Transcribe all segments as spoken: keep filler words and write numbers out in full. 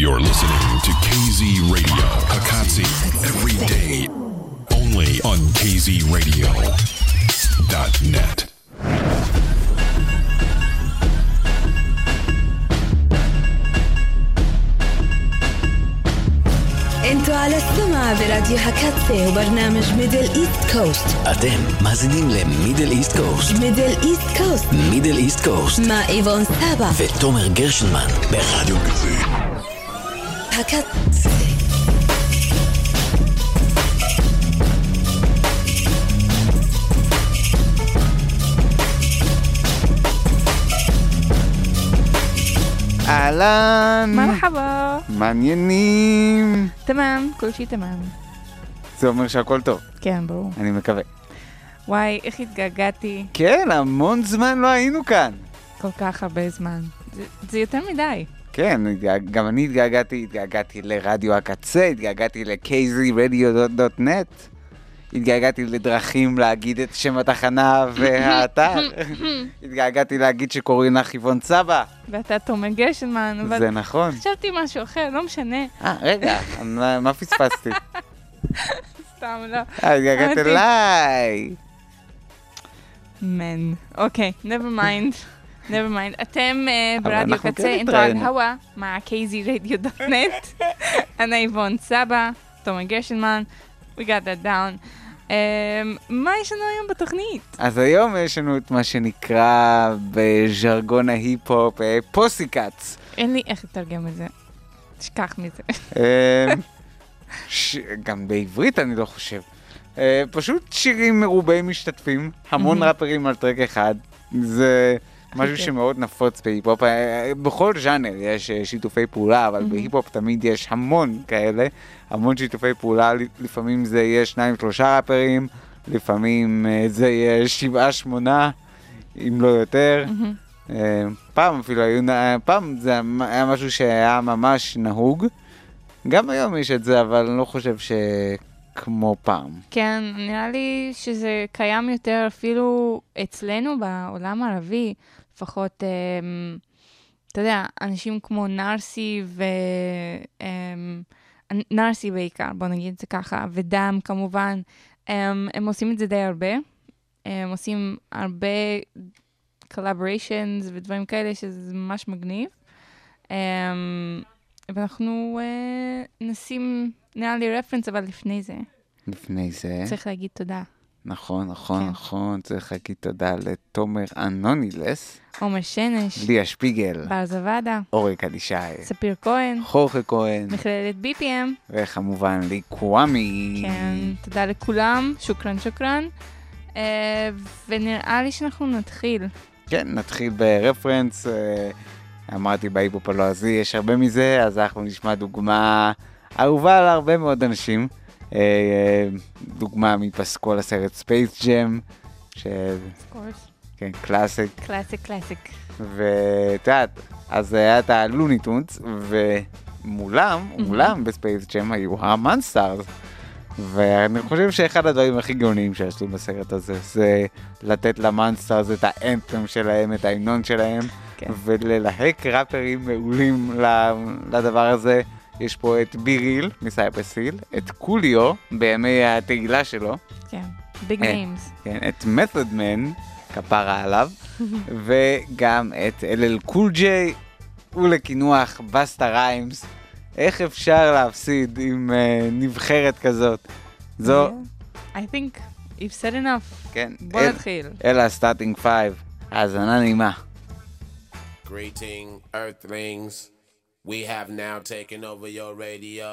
You're listening to K Z Radio, Hakatsi, every day, only on K Z radio dot net. انتوا على السمع براديو هكاتسي وبرنامج ميدل ايست كوست. אתם מאזינים למידל איסט קוסט. ميدل ايست كوست. מידל איסט קוסט. مع إيفون سابا ותומר גרשנמן ברדיו כזה. هكاتسي. אהלן, מרחבה. מעניינים. תמם, כל שי תמם. זה אומר שהכל טוב, כן, ברור. אני מקווה. וואי, איך התגעגעתי. כן, המון זמן לא היינו כאן. כל כך הרבה זמן. זה, זה יותר מדי. כן, גם אני התגעגעתי, התגעגעתי לרדיו הקצה, התגעגעתי ל-K Z radio dot net, התגעגעתי לדרכים להגיד את שם התחנה והאתר, התגעגעתי להגיד שקוראים לך איבון סבא. ואתה תומר גרשנמן. אבל זה נכון. חשבתי משהו אחר, לא משנה. אה, רגע, מה מה פספסתי? סתם, לא. אה, התגעגעת אמרתי- אליי. מן. אוקיי, never mind. never mind. אתם אה, אבל ברדיו אנחנו קצה, כן אינטרו על התראינו. הווה, מה K Z radio dot net. אני איבון סבא, תומר גרשנמן. We got that down. Um, מה יש לנו היום בתוכנית? אז היום יש לנו את מה שנקרא בז'רגון ההיפ-הופ פוסיקאץ. אין לי איך לתרגם את זה. תשכח מזה. אה, ש- גם בעברית אני לא חושב. אה, פשוט שירים מרובי משתתפים, המון ראפרים על טרק אחד. זה משהו כיף. שמאוד נפוץ בהיפ-הופ. אה, בכל ז'אנר יש אה, שיתופי פעולה, אבל בהיפ-הופ תמיד יש המון כאלה. המון שיתופי פעולה, לפעמים זה יהיה שניים שלושה ראפרים, לפעמים אה, זה יהיה שבעה שמונה, אם לא יותר. אה, פעם אפילו היו, נ- פעם זה היה משהו שהיה ממש נהוג. גם היום יש את זה, אבל אני לא חושב שכמו פעם. כן, נראה לי שזה קיים יותר אפילו אצלנו בעולם הערבי, לפחות, אמ, אתה יודע, אנשים כמו נרסי ו... אמ, נרסי בעיקר, בוא נגיד את זה ככה, ודם כמובן, הם, הם עושים את זה די הרבה. הם עושים הרבה collaborations ודברים כאלה שזה ממש מגניב. Um, ואנחנו uh, נשים, נראה לי רפרנס, אבל לפני זה לפני זה, צריך להגיד תודה. נכון, נכון, כן. נכון, צריך להגיד תודה לתומר אנונילס, עומר שנש, ליה שפיגל, בר זוואדה, אורי קדישי, ספיר כהן, חורכה כהן, מכללת בי פי אם. וכמובן ליקוואמי. כן, תודה לכולם, שוקרן שוקרן. Uh, ונראה לי שאנחנו נתחיל. כן, נתחיל ברפרנס. אה, אמרתי בהיפ-הופ הלועזי, יש הרבה מזה, אז אנחנו נשמע דוגמה אהובה על הרבה מאוד אנשים. אה, אה, דוגמה מפסקול הסרט ספייס ג'ם, ש... כן, קלאסיק. קלאסיק, קלאסיק. ואת יודעת, אז היה את הלוניטונס, ומולם, מולם בספייס ג'ם היו המאנסטארס. ואני חושב שאחד הדברים הכי גאוניים שעשו בסרט הזה, זה לתת למאנסטארס את האנת'ם שלהם, את ההמנון שלהם, כן. וללהק ראפרים מעולים לדבר הזה. יש פה את ביריל מסייפרס היל, את קוליו בימי התהילה שלו, כן, ביג אה. ניימס. כן, את מתוד מן, כפרה עליו, וגם את אל אל קול ג'יי, ולקינוח בסטה ריימס. איך אפשר להפסיד עם uh, נבחרת כזאת? זו, I think you've said enough. כן, בוא אל- נתחיל. אלה הסטארטינג פייב, האזנה נעימה. Greeting, Earthlings. We have now taken over your radio.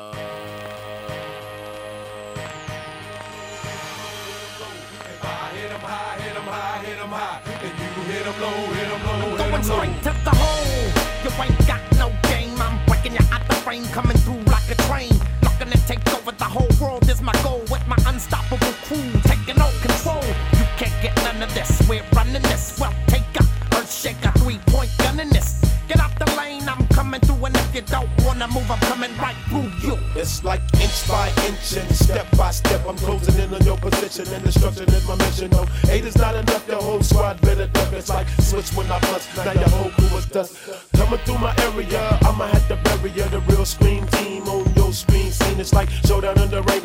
Going straight to the hole. You ain't got no game. I'm breaking you out the frame, coming through like a train. Looking to take over the whole world is my goal. With my unstoppable crew taking all control. You can't get none of this. We're running this. Well, take a earth shaker, three-point gun in this. Get out the lane, I'm coming through, and if you don't wanna move, I'm coming right through you. It's like inch by inch and step by step. I'm closing in on your position and destruction is my mission. No, eight is not enough, the whole squad better duck. It's like switch when I bust, now your whole crew is dust. Coming through my area, I'ma have to bury ya. The real scream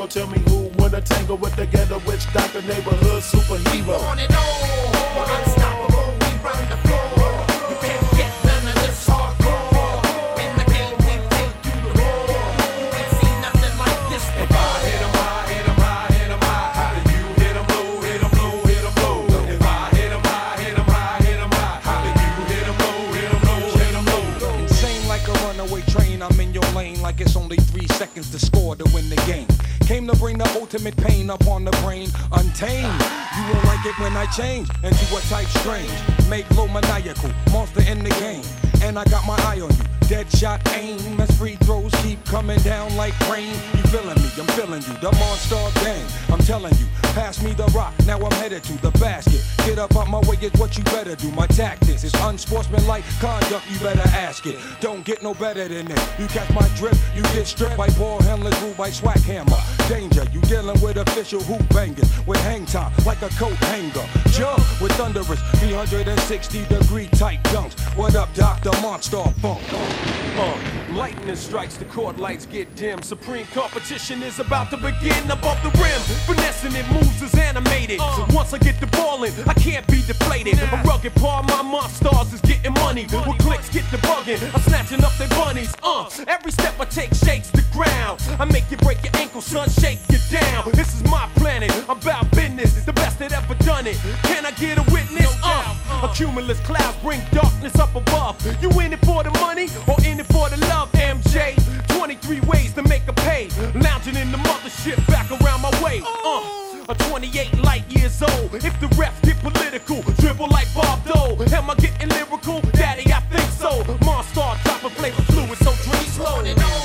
So tell me who wanna tangle with the ghetto witch doctor neighborhood superhero. On and on, unstoppable, we run the floor. You can't get none of this hardcore. In the game, we take you to war. You ain't seen nothing like this before. If I hit 'em high, hit 'em high, hit 'em high. How do you hit 'em low, hit 'em low, hit 'em low? If I hit 'em high, hit 'em high, hit 'em high. How do you hit 'em low, hit 'em low, hit 'em low? Insane like a runaway train, I'm in your lane like it's only three seconds to score to win the game. Came to bring the ultimate pain up on the brain, untamed. You won't like it when I change into a type strange. Make low maniacal, monster in the game. And I got my eye on you, dead shot aim. As free throws keep coming down like rain. You feeling me, I'm feeling you, the monster gang. I'm telling you, pass me the rock, now I'm headed to the basket. Get up out my way is what you better do. My tactics is unsportsmanlike conduct, you better ask it. Don't get no better than this. You catch my drip, you get stripped by ball handlers, ruled by swag hammer. Danger, you dealing with official hoop bangers with hang time like a coat hanger. Jump with thunderous three hundred sixty degree tight dunks. What up, Doctor Monster Funk? Uh, lightning strikes, the court lights get dim. Supreme competition is about to begin above the rim. Finessing it moves is animated. Uh, Once I get the ball in, I can't be deflated. Nah. A rugged part of my monsters is getting money. money. When clicks get the bugging, I'm snatching up their bunnies. Uh, every step I take shakes the ground. I make you break your ankle, son, shake you down. This is my planet, I'm about business. The best that ever done it. Can I get a witness? Uh, a cumulus clouds bring darkness up above. You in it for the money or in it for the love, M J? twenty-three ways to make a pay. Lounging in the mothership back around my way. Uh, a twenty-eight light years old. If the refs get political, dribble like Bob Dole. Am I getting lyrical? Daddy, I think so. Monster, drop a flavor fluid, so drink slow.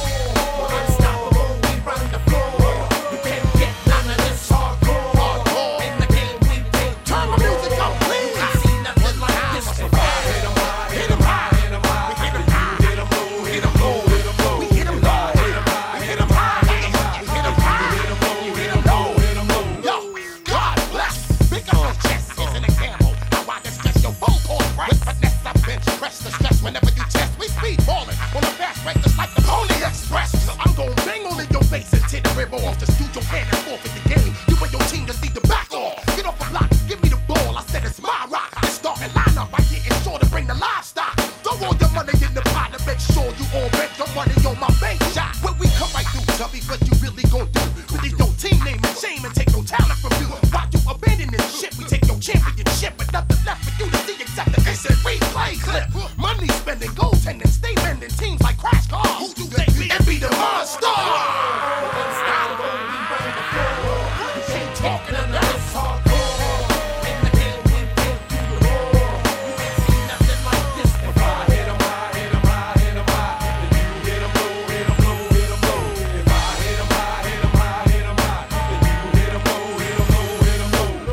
Unstoppable, we run the floor. You can't get none of this hardcore. hardcore. In the game, we take turn the music up, please. I see nothing like this. Hit 'em high, hit 'em high, hit 'em high, hit 'em high. We hit 'em high, hit 'em low, hit 'em low, hit 'em low. We hit 'em high, hit 'em high, hit 'em high, hit 'em high, hit 'em high, hit 'em low, hit 'em low, hit 'em low. Yo, God bless. Big up my chest is an example. How I discuss your full court press. With finesse, I bench press the stress whenever you test. We speed ballin' on a fast break just like the Pony Express. So I'm gon' bang on in your face and tear the rib off. Just do your hand and forfeit the game. You and your team just need to back off. Get off the block, give me the ball. I said it's my rock. Let's start and line up. I getting sure to bring the livestock. Throw all your money in the pot to make sure you all bet your money on my bank shot. When we come right through, tell me what you really gon' do. Release your team name and shame and take no talent from you. Why you abandon this shit? We take your championship, but nothing left for you to see except the instant replay clip. Money spending, goaltending, stay bending teams like Crash Cars. Who do they be? And be the monster. Unstoppable, we run the floor. You ain't talking under this hardcore. In the game, we take you to war. You ain't seen nothing like this before. If I hit 'em high, hit 'em high, hit 'em high. If you hit 'em low, hit 'em low, hit 'em low. If I hit 'em high, hit 'em high, hit 'em high. If you hit 'em low, hit 'em low, hit 'em low.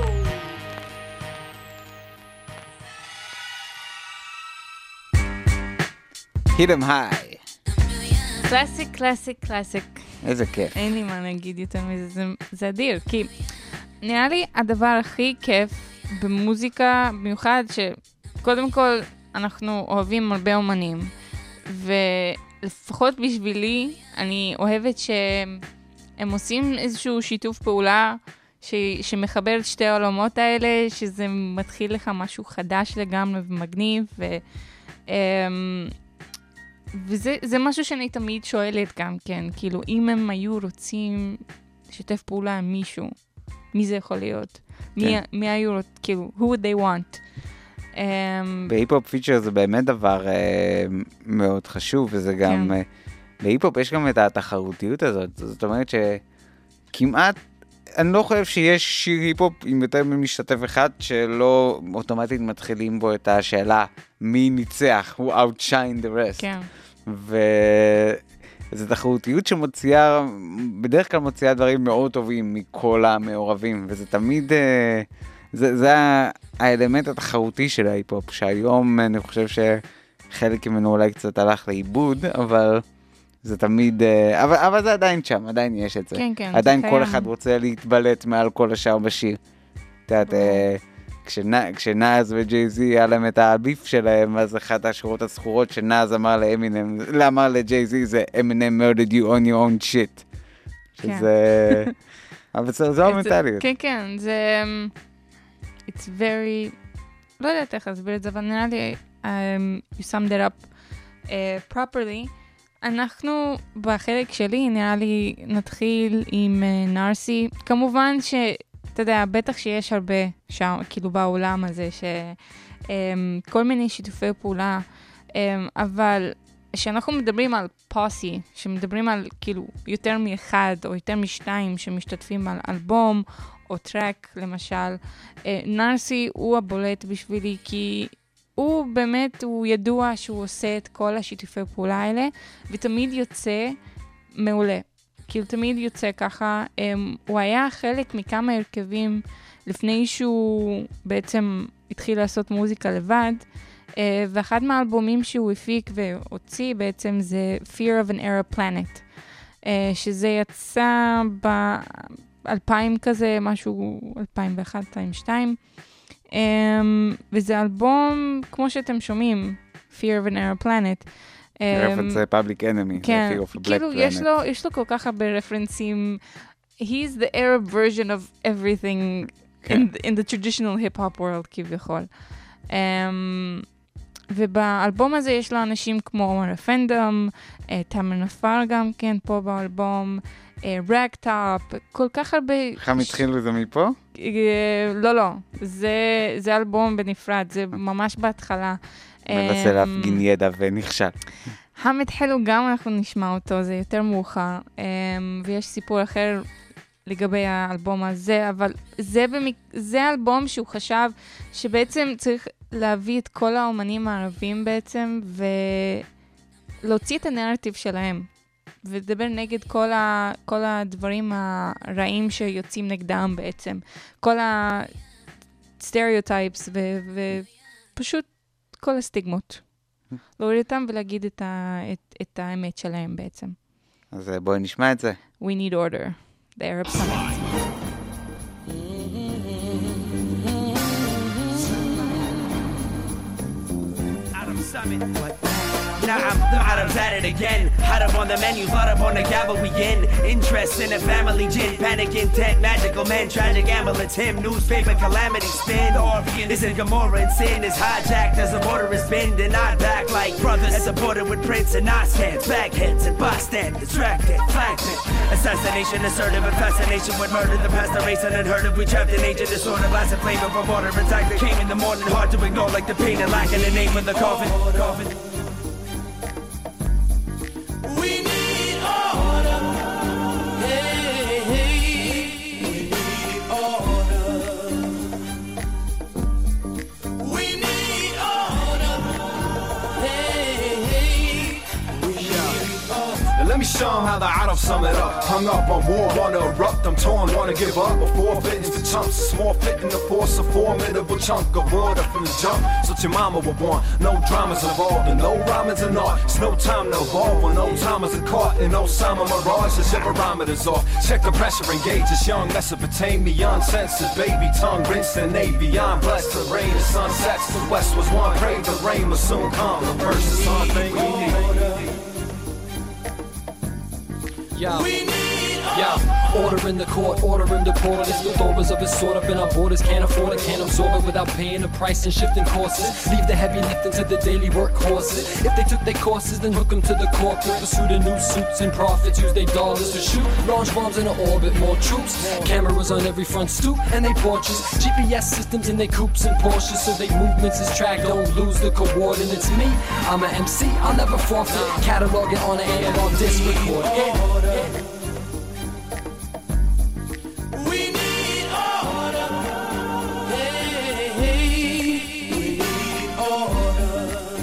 hit 'em high. קלאסיק, קלאסיק, קלאסיק. איזה כיף. אין לי מה להגיד יותר מזה, זה, זה אדיר, כי נראה לי הדבר הכי כיף במוזיקה, במיוחד שקודם כל אנחנו אוהבים הרבה אומנים, ולפחות בשבילי אני אוהבת שהם עושים איזשהו שיתוף פעולה ש, שמחבר את שתי העולמות האלה, שזה מתחיל לך משהו חדש לגמרי ומגניב, ו... וזה זה משהו שאני תמיד שואלת גם כן, כאילו, אם הם היו רוצים לשתף פעולה עם מישהו, מי זה יכול להיות? כן. מי, מי היו רוצים, כאילו, who would they want? Um, בהיפ-הופ פיצ'ר זה באמת דבר uh, מאוד חשוב, וזה גם, כן. uh, בהיפ-הופ יש גם את התחרותיות הזאת, זאת אומרת שכמעט, אני לא חושב שיש שיר היפ-הופ עם יותר ממשתתף אחד, שלא אוטומטית מתחילים בו את השאלה, מי ניצח, who outshine the rest. כן. וזו תחרותיות שמוציאה, בדרך כלל מוציאה דברים מאוד טובים מכל המעורבים, וזה תמיד, זה, זה האלמנט התחרותי של ההיפ-הופ, שהיום אני חושב שחלק ממנו אולי קצת הלך לאיבוד, אבל זה תמיד, אבל, אבל זה עדיין שם, עדיין יש את זה. כן, כן, עדיין זה כל קיים. אחד רוצה להתבלט מעל כל השאר בשיר. את יודעת, כשנאז וג'יי-זי היה להם את הביף שלהם, אז אחת השורות הזכורות שנאז אמר לאמינם, אמר לג'יי-זי זה אמינם murdered you on your own shit. שזה... אבל זו המנטליות. כן, כן, זה... It's very... לא יודעת איך להסביר את זה, אבל נראה לי, you summed it up uh, properly. אנחנו, בחלק שלי, נראה לי, נתחיל עם uh, נרסי. כמובן ש, אתה יודע, בטח שיש הרבה שם, כאילו בעולם הזה, שכל um, מיני שיתופי פעולה, um, אבל כשאנחנו מדברים על פוסי, שמדברים על כאילו יותר מאחד או יותר משתיים שמשתתפים על אלבום או טרק, למשל, uh, נרסי הוא הבולט בשבילי, כי הוא באמת, הוא ידוע שהוא עושה את כל השיתופי פעולה האלה, ותמיד יוצא מעולה. כאילו תמיד יוצא ככה. Um, הוא היה חלק מכמה הרכבים לפני שהוא בעצם התחיל לעשות מוזיקה לבד, uh, ואחד מהאלבומים שהוא הפיק והוציא בעצם זה Fear of an Arab Planet, uh, שזה יצא ב-אלפיים כזה, משהו אלפיים ואחת, אלפיים ושתיים, Um, וזה אלבום, כמו שאתם שומעים, Fear of an Arab Planet. רפרנס Public Enemy, כן, Fear of a Black כאילו Planet. יש לו, יש לו כל כך הרבה רפרנסים. He's the Arab version of everything in, in the traditional hip-hop world, כביכול. Um, ובאלבום הזה יש לו אנשים כמו עומר אפנדם, תאמר נפאר גם כן פה באלבום, רקטאפ, כל כך הרבה... איך הם התחילו זה מפה? לא, לא. זה, זה אלבום בנפרד, זה ממש בהתחלה. מנסה להפגין ידע ונכשל. הם התחילו גם, אנחנו נשמע אותו, זה יותר מאוחר. ויש סיפור אחר לגבי האלבום הזה, אבל זה, במק... זה אלבום שהוא חשב שבעצם צריך להביא את כל האומנים הערבים בעצם, ולהוציא את הנרטיב שלהם. ולדבר נגד כל, ה, כל הדברים הרעים שיוצאים נגדם בעצם. כל הסטריאוטייפס ופשוט כל הסטיגמות. להוריד אותם ולהגיד את, ה, את, את האמת שלהם בעצם. אז בואי נשמע את זה. We need order. The Arab Summit. Arab Summit. Now I'm Arabs at it again. Hot up on the menu, hot up on the gavel we in. Interest in a family gin, panic intent, magical men, tragic ambulance, him, newspaper calamity spin. Listen, Gomorrah and sin is hijacked as the border is bend, and I back like brothers at the border with Prince and Oscans, backheads and bystanders, distracted, flagmen. Assassination, assertive, and fascination with murder. The past the race and unheard of. We trapped in age of disorder, glass and flame of a border attack that came in the morning, hard to ignore like the pain and lack in the name of the coffin. coffin. We need order. Hey, hey. We need order. We need order. Hey, hey. We need order. Let me show them how the Arab sum it up. Hung up on war, wanna erupt. I'm torn, wanna give up. Before fitting to chumps, small fitting to force a formidable chunk of water from the jump. So your mama would want. No dramas involved and no rhymes in art. It's no time to evolve when no timers are caught. And Osama Mirage, the barometer's off. Check the pressure, engage this young Mesopotamian senses. Baby tongue, rinse the Navion. Blessed the rain, the sun sets. The west was one, pray the rain will soon come. The verse is on thing we need. Yo. We need Yo, order in the court, order in the porters. With orders of his sort up in our borders. Can't afford it, can't absorb it without paying the price and shifting courses. Leave the heavy lifting to the daily workhorses. If they took their courses, then hook them to the corporate. Pursue the new suits and profits. Use their dollars to shoot. Launch bombs in the orbit, more troops. Cameras on every front stoop and they porches. G P S systems in their coupes and Porsches. So they movements is tracked, don't lose the coordinates. Me, I'm an M C, I'll never forfeit. Catalog it on the analog disc record. Yeah, yeah. We need order. Hey, hey. We need order.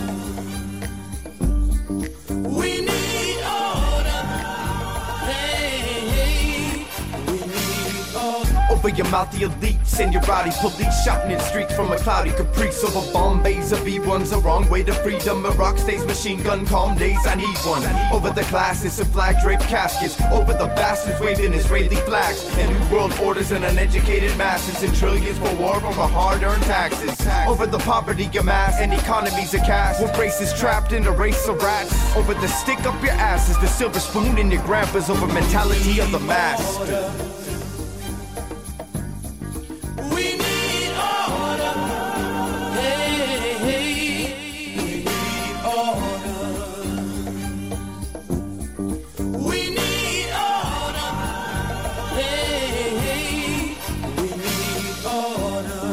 We need order. Hey, hey. We need order. over your mouth the elites and your rowdy police shouting in streets from a cloudy caprice over Bombays of B ones, a wrong way to freedom. A rock stays machine gun, calm days, I need one. Over the classes and flag draped caskets, over the bastards waving Israeli flags, and new world orders and uneducated masses, and trillions for war from our hard-earned taxes. Over the poverty amassed and economies of cash, with races trapped in a race of rats. Over the stick up your ass is the silver spoon in your grandpa's, over mentality of the mass. We need order. Hey, hey, we need order. We need order. Hey, hey, we need order.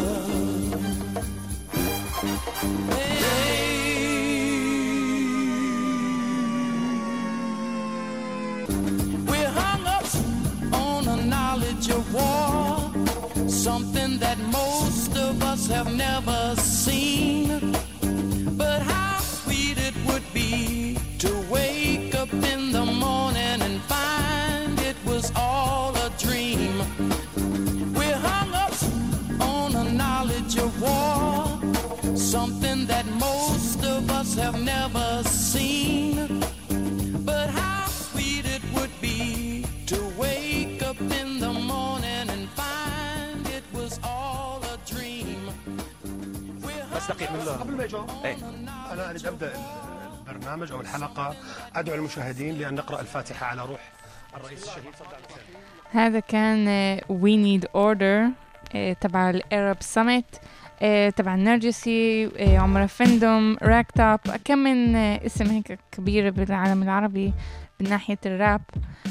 We're hung up on a knowledge of war, something that most of us have never seen. But how sweet it would be to wake up in the morning and find it was all a dream. We're hung up on a knowledge of war, something that most of us have never seen. But how sweet it would be to wake up in the morning and find it was all a dream. بس دقيقة من قبل ما يجاوب أنا أريد أبدأ البرنامج أو الحلقة. أدعو المشاهدين لأن نقرأ الفاتحة على روح الرئيس الشهيد. هذا كان We Need Order تبع الأرب سمت تبع النرجسي، عمر فندم، راك توب، كم من اسم هيك كبير بالعالم العربي من ناحية الراب.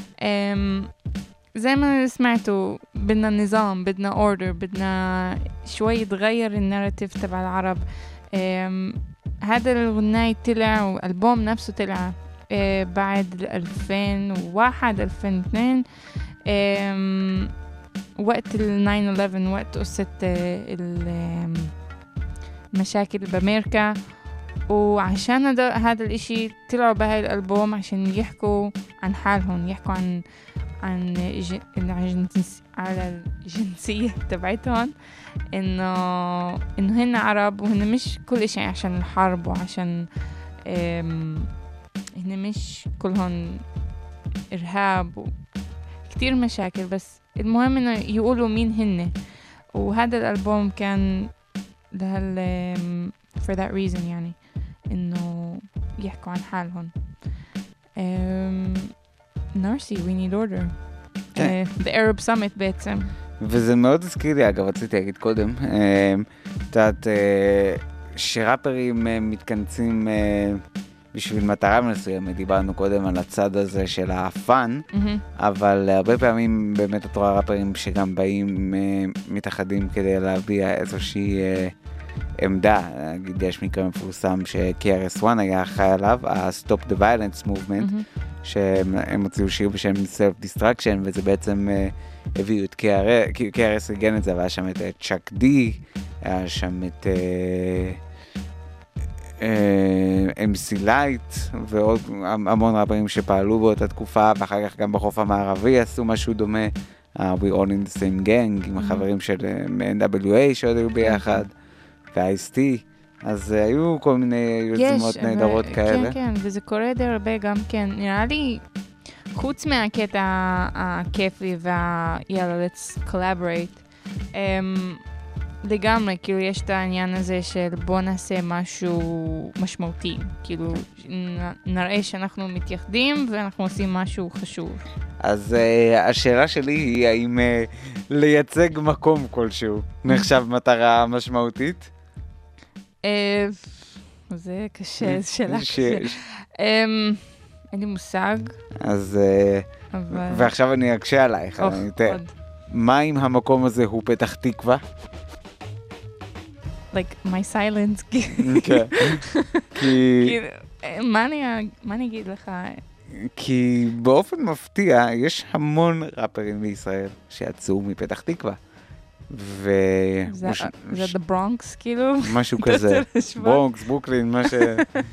زي ما سمعتوا بدنا نظام، بدنا اوردر، بدنا شوي تغير الناراتيف تبع العرب. هذا الغناي طلع والألبوم نفسه طلع بعد ألفين وواحد ألفين واثنين، وقت ال ناين إليفن، وقت قصة المشاكل بأمريكا. وعشان هذا هذا الاشي طلعوا بهاي الألبوم عشان يحكوا عن حالهم، يحكوا عن عن الجنس على الجنسية تبعتهم، إنه إنه هن عرب وهن مش كل شيء عشان الحرب، وعشان هن مش كلهم إرهاب وكتير مشاكل، بس المهم إنه يقولوا مين هن. وهذا الألبوم كان لهال for that reason، يعني إنه يحكوا عن حالهم. نارسي We Need Order The Arab Summit בעצם. וזה מאוד הזכיר לי, אגב, רציתי להגיד קודם, את יודעת, שראפרים מתכנסים בשביל מטרה מסוימת. דיברנו קודם על הצד הזה של הפאן, אבל הרבה פעמים באמת את רואה ראפרים שגם באים מתאחדים כדי להביע איזושהי עמדה. נגיד, יש מקרה מפורסם ש-קי אר אס וואן היה אחראי עליו, ה-Stop the Violence Movement, שהם הוציאו שיר בשם Self-Destruction, וזה בעצם הביאו את קי אר אס, ריגן את זה, והיה שם את צ'אק די, היה שם את אם סי לייט, ועוד המון רבים שפעלו באותה תקופה, ואחר כך גם בחוף המערבי עשו משהו דומה, We All in the Same Gang, עם החברים של אן דאבליו איי שעוד היו ביחד, ו-אייס-טי. אז היו כל מיני יוזמות נהדרות כאלה. כן, כן, וזה קורה די הרבה גם כן. נראה לי, חוץ מהקטע הכיפי וה-יאללה, let's collaborate, לגמרי, כאילו יש את העניין הזה של בוא נעשה משהו משמעותי. כאילו, נראה שאנחנו מתייחדים ואנחנו עושים משהו חשוב. אז השאלה שלי היא, האם לייצג מקום כלשהו נחשב מטרה משמעותית? זה קשה, זו שאלה קשה. אין לי מושג. אז, ועכשיו אני אקשה עלייך. מה אם המקום הזה הוא פתח תקווה? like my silence. כן. כי... מה אני אגיד לך? כי באופן מפתיע, יש המון ראפרים בישראל שיצאו מפתח תקווה. ו... זה The Bronx, כאילו? משהו כזה. ברונקס, ברוקלין, מה ש...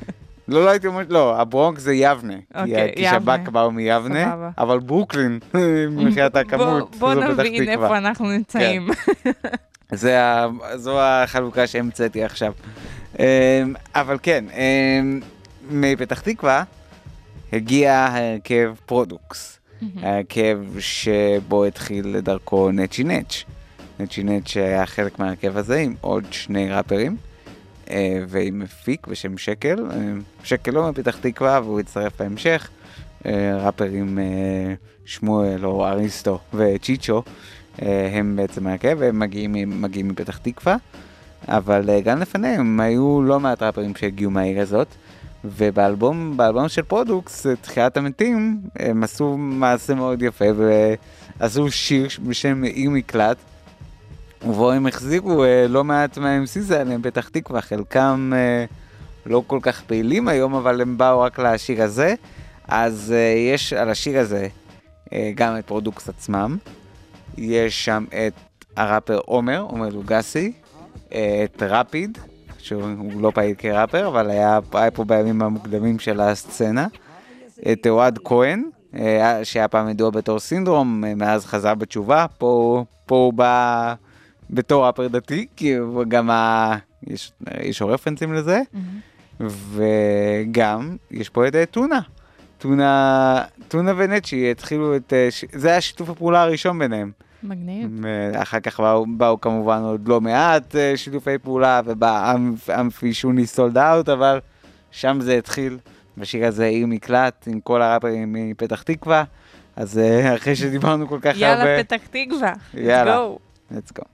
לא, לא הייתי אומר, לא, הברונקס זה יבנה. אוקיי, כי שב"כ יבנה. באו מיבנה, סבבה. אבל ברוקלין, מבחינת הכמות, בוא זו פתח נבין תקווה. איפה אנחנו נמצאים. זה ה- זו החלוקה שהמצאתי עכשיו. אמ, אבל כן, אמ, מפתח תקווה הגיע ההרכב פרודוקס. ההרכב שבו התחיל לדרכו נצ'י נץ'. נצ'י נץ' היה חלק מההרכב הזה עם עוד שני ראפרים. אה, ועם מפיק בשם שקל. אה, שקל לא מפתח תקווה והוא הצטרף בהמשך. אה, ראפרים אה, שמואל או אריסטו וצ'יצ'ו. הם בעצם ההרכב, והם מגיעים, מגיעים מפתח תקווה, אבל uh, גם לפניהם היו לא מעט ראפרים שהגיעו מהעיר הזאת, ובאלבום באלבום של פרודוקס, תחיית המתים, הם עשו מעשה מאוד יפה, ועשו שיר בשם עיר מקלט, ובו הם החזירו uh, לא מעט מה-אם סי עליהם פתח תקווה, חלקם uh, לא כל כך פעילים היום, אבל הם באו רק לשיר הזה, אז uh, יש על השיר הזה uh, גם את פרודוקס עצמם, יש שם את הראפר עומר, עומר לוגסי, את ראפיד, שהוא לא פעיל כראפר, אבל היה, היה פה בימים המוקדמים של הסצנה, את אוהד כהן, שהיה פעם ידוע בתור סינדרום, מאז חזר בתשובה, פה, פה הוא בא בתור ראפר דתי, כי גם ה... יש, יש רפרנסים לזה, mm-hmm. וגם יש פה את טונה. טונה, טונה ונצ'י התחילו את, זה היה שיתוף הפעולה הראשון ביניהם. מגניב. אחר כך באו, באו כמובן עוד לא מעט שיתופי פעולה, ובא אמפי שוני סולד אאוט, אבל שם זה התחיל, בשיר הזה עיר מקלט, עם כל הראפרים מפתח תקווה, אז אחרי שדיברנו כל כך יאללה, הרבה... יאללה, פתח תקווה, let's יאללה, go. let's go.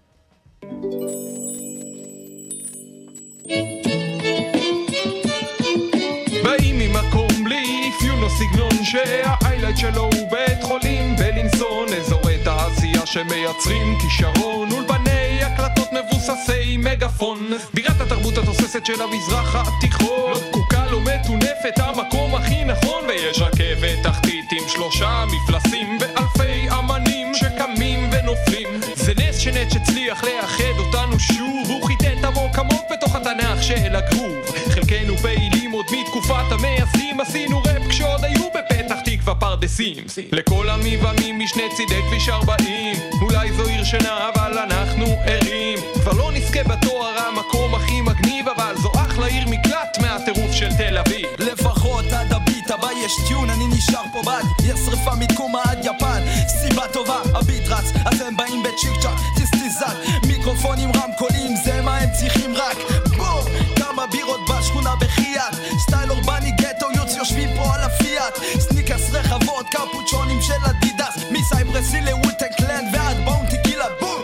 באים ממקום בלי אפיון או סגנון שהאיילייט שלו הוא בית חולים בלינסון, אזורי תעשייה שמייצרים כישרון, אולפני הקלטות מבוססי מגפון, בירת התרבות התוססת של המזרח התיכון, לא זקוקה לא מטונפת, המקום הכי נכון, ויש רכבת תחתית עם שלושה מפלסים ואלפי אמנים שקמים ונופלים, זה נס שנט שצליח לאחד אותנו שוב, הוא חיטט עמוק עמוק בתוך התנ"ך של הגרוב, חלקנו פעילים עוד מתקופת המייסדים, עשינו רפ כשעוד היו בפתח תקווה פרדסים, לכל המבעמים משני צידי כביש ארבעים, אולי זו עיר שינה אבל אנחנו ערים, כבר לא נזכה בתואר המקום הכי מגניב, אבל זו אחלה עיר מקלט מהטירוף של תל אביב. לפחות עד הביט הבא יש טיון, אני נשאר פה בד, יש שריפה מתקומה עד יפן, סיבה טובה, הביט רץ, אתם באים בצ'יק צ'אק, טיסטיזק, מיקרופונים רמקולים, זה מה הם צריכים רק, בום, כמה בירות בשכונה בחייאת, סטייל אורבני גטו יוץ יושבים פה על הפיאט, סניקרס רחבות, קפוצ'ונים של אדידס, מסייברסי לווטן קלן ועד באונטי קילה, בום.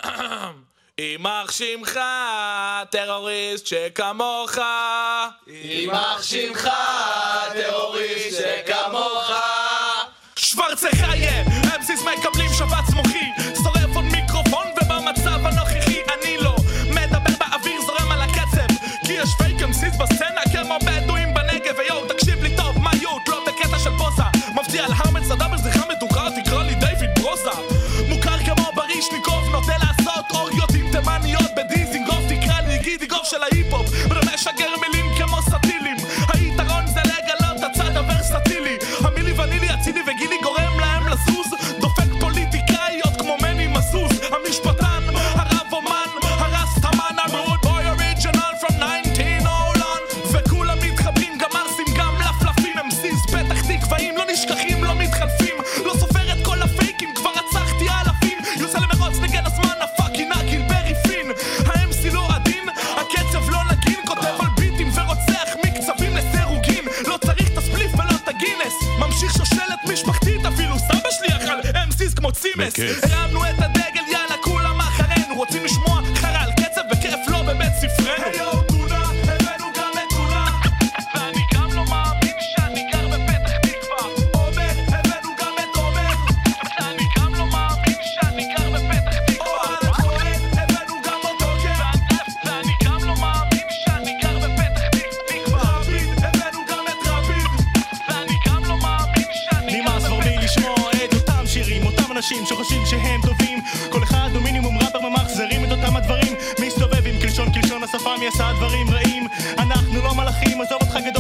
יימח שמך, טרוריסט שכמוך. יימח שמך, טרוריסט שכמוך. שוורצה חיה, אמסיס מקבלים שבץ מוחי, שורף עוד מיקרופון ובמצב הנוכחי אני לא מדבר באוויר, זורם על הקצב, כי יש פייק אמסיס בסצנה כמו בדואים בנגב. ויואו תקשיב לי טוב, מה יוט, לא בקטע של פוזה, מבטיע על הרמד סדה בזריחה מתוחה, תקרא לי דיוויד ברוזה, מוכר כמו ברישניקוב, נוטה לעשות אוריות עם תימניות בדיזינגוף, תקרא לי גידיגוף של ההיפ-הופ, ומשגר מילים כמו סטילים, היתרון זה לגלות הצד הוורסטילי, המילי ונילי הצילי וגילי גורם להם לזוז, דופק פוליטיקאיות כמו מני מזוז, המשפטן, הרב אומן, הרסטמן, המאוד בוי אוריג'ינל from nineteen oh one, וכולם מתחברים גם ארסים גם לפלפים, אמסיס פתח תקוואים לא נשכחים לא מתחלפים, לא סופר את כל הפייקים כבר רצחתי אלפים, יוצא למרוץ נגד הזמן הפאקינג אקיל בריפין, האמסי לא עדין, הקצב לא נגין, כותב על ביטים ורוצח מקצבים לסירוגין, לא צריך את הספליף ולא את הגינס, ממשיך שושלת משפחתית, אפילו סבא שלי אכל אמסיס כמו צימס, הרמנו את הדגל יאללה כולם אחרינו, רוצים לשמוע חרה על קצב וכיף לא בבית ספרנו. היו טונה, הבאנו גם את טונה, ואני גם לא מאמין שאני גר בפתח תקווה. עומר, הבאנו גם את עומר, ואני גם לא מאמין שאני גר בפתח תקווה. הבאנו גם אותו כן, ואני גם לא מאמין שאני גר בפתח תקווה. רביד, הבאנו גם את רביד, ואני גם לא מאמין שאני גר בפתח תקווה. נמאס כבר בי לשמוע את אותם שירים, אותם אנשים שחושבים שהם טובים, כל אחד הוא מינימום ראפר ממחזרים את אותם הדברים, מסתובב עם קלשון קלשון השפה מי עשה דברים רעים, אנחנו לא מלאכים, עזוב אותך גדול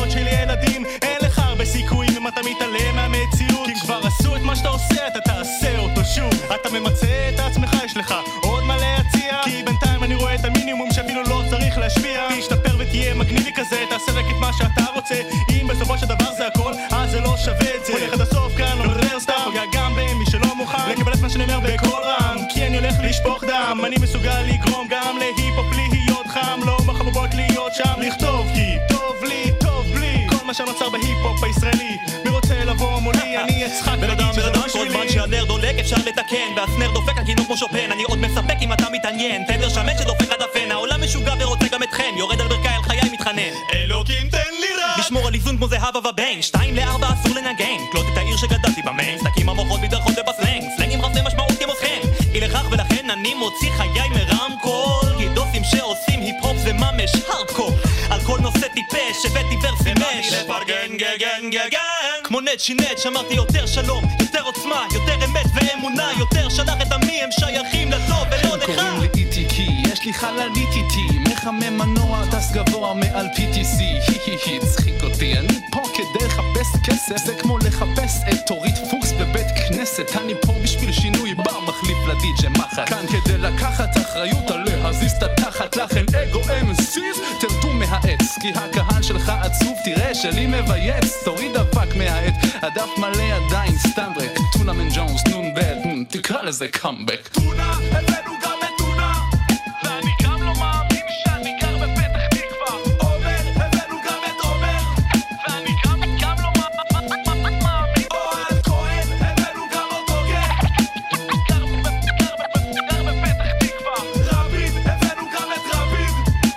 מתעלם מהמציאות, כי אם כבר עשו את מה שאתה עושה אתה תעשה אותו שוב. אתה ממצא את עצמך, יש לך עוד מה להציע, כי בינתיים אני רואה את המינימום שאפילו לא צריך להשפיע. תשתפר ותהיה מגניבי כזה, תעשה רק את מה שאתה רוצה, אם בסופו של דבר זה הכל אז זה לא שווה את זה. הולך עד הסוף כאן, לא מדבר סתם, פוגע גם במי שלא מוכן לקבל את מה שאני אומר בכל רם, כי אני הולך לשפוך דם. אני מסוגל לגרום גם להיפ-הופ להיות חם, לא מחבובות להיות שם, לכתוב כי טוב לי, טוב בלי כל מה שנוצר בהיפ-הופ הישראלי. מי רוצה לבוא מולי, אני אצחק בנאדם, בנאדם, כל זמן שהנר דולק אפשר לתקן, והסנר דופק הגינות כמו שופן. אני עוד מספק אם אתה מתעניין, תדר שמן שדופק עד הפן. העולם משוגע ורוצה גם אתכם, יורד על ברכי על חיי מתחנן, אלוקים תן לי רע, לשמור על איזון כמו זהב ובביין. שתיים לארבע אסור לנגן, קלוט את העיר שגדלתי במיין, סתקים המוחות בדרכות ובסלנג, סלנגים רפני משמעות כמו סכם. אי לכך ולכן אני מוציא חיי מרמקול, כי דוסים שעושים היפ-הופ זה ממש הארדקור. על כל נושא טיפש הבאתי ורסי מש, לפרגן גגן גגן כמו נט שינט, שמרתי יותר שלום, יותר עוצמה, יותר אמת ואמונה, יותר שלח את עמי, הם שייכים לטוב ולא לך. קוראים לי איטי כי יש לי חללית איתי, מחמם מנוע טס גבוה מעל פי טי סי, היהי צחיק אותי, אני פה כדי לחפש כסף, זה כמו לחפש את אורית פוקס בבית כנסת. אני פה בשביל שינוי, בא מחליף לדי-ג'י מחט, כאן כדי לקחת אחריות על להזיז את התחת, לכן אגו אם סיז תרדו מהעץ, כי הקהל שלך עצוב, תראה שלי מבייץ, תוריד אבק מהעט, הדף מלא עדיין סתם ריק, טונה מן ג'ונס נון בד, תקרא לזה קאמבק. טונה, הבאנו גם את טונה, ואני גם לא מאמין שאני גר בפתח תקווה. עומר, הבאנו גם את עומר, ואני גם גם לא מאמין. אוהד כהן, הבאנו גם אותו גר, גר בפתח תקווה. רביד, הבאנו גם את רביד.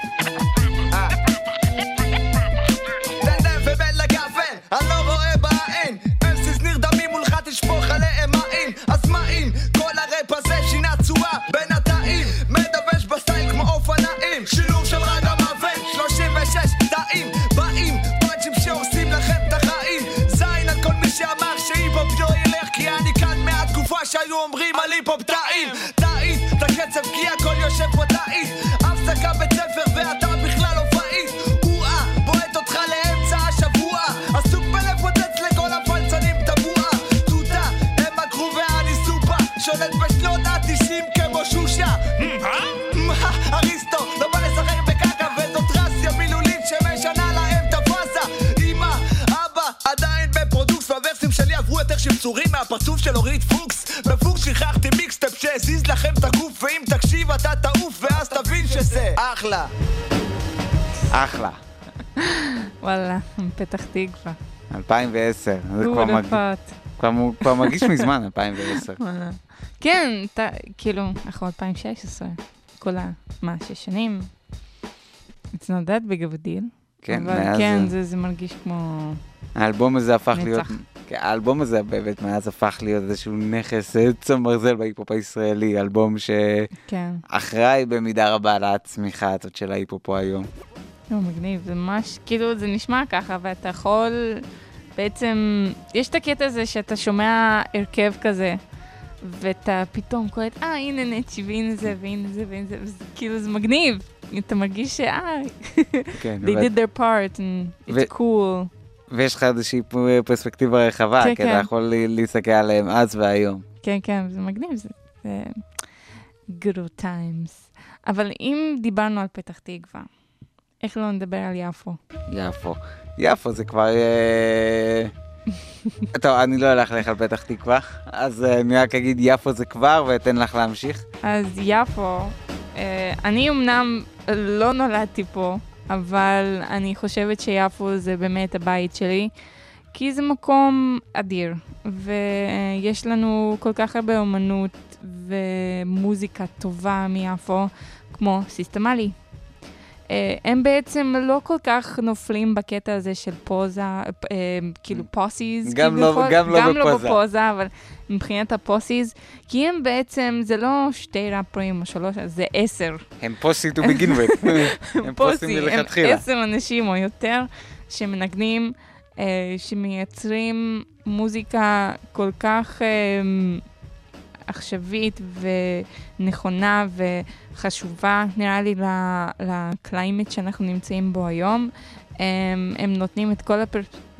תן לב ובין לגוון, אני לא רואה בעין, אמסיס נרדמים מולך תשפוך עליהם מעין, אז מה אם כל הראפ הזה שינה צורה בינתיים, מדבש בסטייל כמו אופניים, שילוב של רגע מאבן, שלושים ושש תאים באים, פאנצ'ים שעושים לכם את החיים, זין על כל מי שאמר שהיפ-הופ לא ילך, כי אני כאן מהתקופה שהיו אומרים על היפ-הופ טעים, טעית, את הקצב כי הכל יושב פה טעית, הפסקה בית ספר ואתה בכלל לא פעית, וואה, בועט אותך לאמצע השבוע, עסוק בלפוצץ לכל הפלצנים טבוע, תודה, הם עקרו ואני סופה, שולט בשנות ה-תשעים כמו שושה, אריסטו, לא בא לשחק בקקה, וזאת רסיה מילולית שמשנה להם את הפאזה, אמא, אבא, עדיין בפרודוקס, והוורסים שלי עברו יותר שמצורים מהפרצוף של אורית פוקס, בפוקס שכחתי מיקסטפ שהזיז לכם את הגוף, ואם תקשיב אתה תעוף, ואז תבין שזה אחלה. אחלה. וואלה, פתח תקווה. אלפיים ועשר. זה הוא כבר מרגיש- לפת. כבר מ- כבר מרגיש מזמן, אלפיים ועשר. וואלה. כן, אתה, כאילו, אנחנו אלפיים ושש עשרה. כל ה... מה, שש שנים? It's not that big of a deal. כן, אבל מאז- כן, זה, זה מרגיש כמו... האלבום הזה הפך נצח. להיות... כן, האלבום הזה באמת מאז הפך להיות איזשהו נכס צאן ברזל בהיפ-הופ הישראלי, אלבום כן. שאחראי במידה רבה לצמיחה הזאת של ההיפ-הופ היום. לא, מגניב, זה ממש, כאילו, זה נשמע ככה, ואתה יכול... בעצם, יש את הקטע הזה שאתה שומע הרכב כזה, ואתה פתאום קולט, אה, הנה נצ'י, והנה זה, והנה זה, והנה זה, וזה, כאילו, זה מגניב. אתה מרגיש ש... אה, כן, they אבל- did their part, and ו- it's cool. ויש לך איזושהי פ- פרספקטיבה רחבה, כן, כי אתה כן. יכול ל- להסתכל עליהם אז והיום. כן, כן, זה מגניב, זה... זה good old times. אבל אם דיברנו על פתח תקווה, איך לא נדבר על יפו? יפו. יפו זה כבר... אה, טוב, אני לא הולך לך על פתח תקווה, אז אה, אני רק אגיד יפו זה כבר, ואתן לך להמשיך. אז יפו, אה, אני אמנם לא נולדתי פה, אבל אני חושבת שיפו זה באמת הבית שלי, כי זה מקום אדיר, ויש לנו כל כך הרבה אומנות ומוזיקה טובה מיפו, כמו סיסטמלי. הם בעצם לא כל כך נופלים בקטע הזה של פוזה, כאילו פוסיז, גם לא- גם לא גם לא בפוזה. בפוזה, אבל מבחינת הפוסיז, כי הם בעצם, זה לא שתי ראפרים או שלוש, זה עשר. הם פוסי to begin with. הם פוסים הם מלכתחילה. עשר אנשים או יותר שמנגנים, אה, שמייצרים מוזיקה כל כך אה, עכשווית ונכונה וחשובה, נראה לי, לקליימט שאנחנו נמצאים בו היום. הם, הם נותנים את כל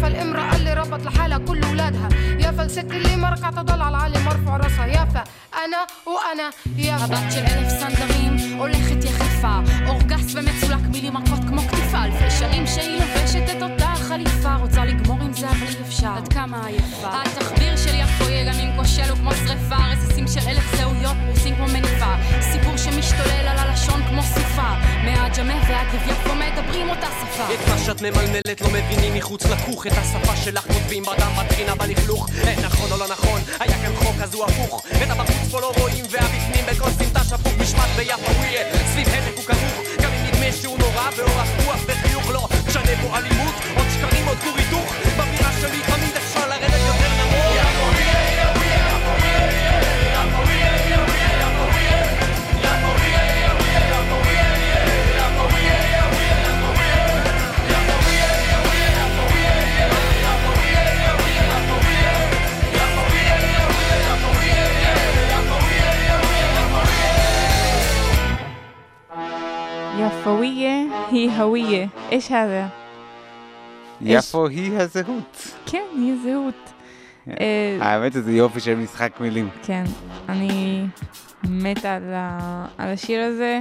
يا فالامرأة اللي ربط لحالها كل ولادها يا فالست اللي مرقع تضل على العالي مرفوع راسها يا فأنا وأنا يا הבת של אלף סנדרים הולכת יחפה אורגס ומצולק מילי מכות כמו כתיפה אלפי שנים שהיא לובשת את אותה חליפה רוצה לגמור עם זה אבל אי אפשר עד כמה עייפה התחביר של יפו יהיה גם אם כושל הוא כמו שריפה רסיסים של אלף זהויות פרוסים כמו מניפה סיפור שמשתולל על הלשון כמו סופה מהג'מה ועד לב יפו מדברים אותה שפה את מה שאת ממלמלת לא מבינים מחוץ לכוך את השפה שלך כותבים בדם בטרינה בלכלוך אין נכון או לא נכון היה כאן חוק אז הוא הפוך את הבחוץ פה לא רואים והבפנים בכל סמטה שפוך משמעת ביפויה סביב הדק הוא כרוך גם אם נדמה שהוא נורא ואורח רוח וחיוך לא משנה בו אלימות עוד שקרים עוד כור היתוך בבירה שלי תמיד אפשר לרדת יותר נמוך יפויה יפויה יפויה יפויה יפויה יפויה יפויה יפויה יפויה יפויה היא הוויה. איש הזה. יפו היא הזהות. כן, היא הזהות. האמת זה יופי של משחק מילים. כן, אני מתה על השיר הזה.